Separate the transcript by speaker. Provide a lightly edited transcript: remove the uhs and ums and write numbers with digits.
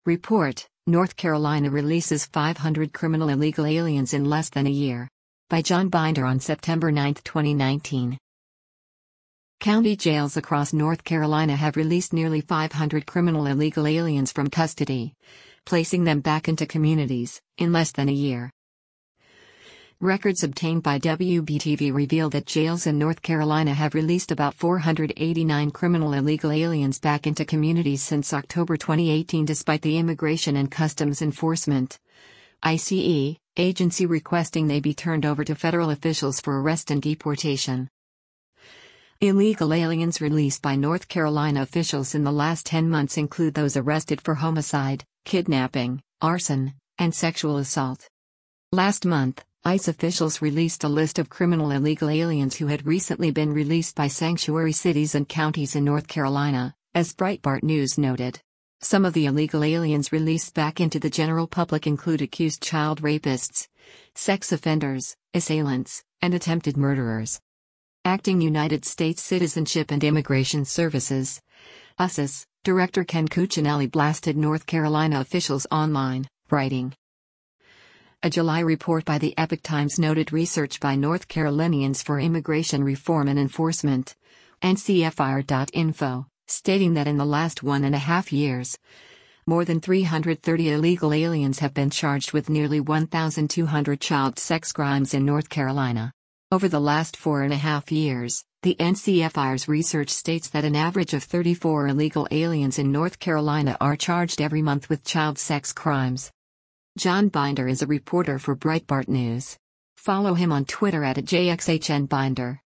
Speaker 1: Report: North Carolina releases 500 criminal illegal aliens in less than a year. By John Binder on September 9, 2019. County jails across North Carolina have released nearly 500 criminal illegal aliens from custody, placing them back into communities, in less than a year. Records obtained by WBTV reveal that jails in North Carolina have released about 489 criminal illegal aliens back into communities since October 2018 despite the Immigration and Customs Enforcement (ICE) agency requesting they be turned over to federal officials for arrest and deportation. Illegal aliens released by North Carolina officials in the last 10 months include those arrested for homicide, kidnapping, arson, and sexual assault. Last month, ICE officials released a list of criminal illegal aliens who had recently been released by sanctuary cities and counties in North Carolina, as Breitbart News noted. Some of the illegal aliens released back into the general public include accused child rapists, sex offenders, assailants, and attempted murderers. Acting United States Citizenship and Immigration Services USCIS Director Ken Cuccinelli blasted North Carolina officials online, writing. A July report by the Epoch Times noted research by North Carolinians for Immigration Reform and Enforcement, NCFIR.info, stating that in the last 1.5 years, more than 330 illegal aliens have been charged with nearly 1,200 child sex crimes in North Carolina. Over the last 4.5 years, the NCFIR's research states that an average of 34 illegal aliens in North Carolina are charged every month with child sex crimes. John Binder is a reporter for Breitbart News. Follow him on Twitter @JXHNBinder.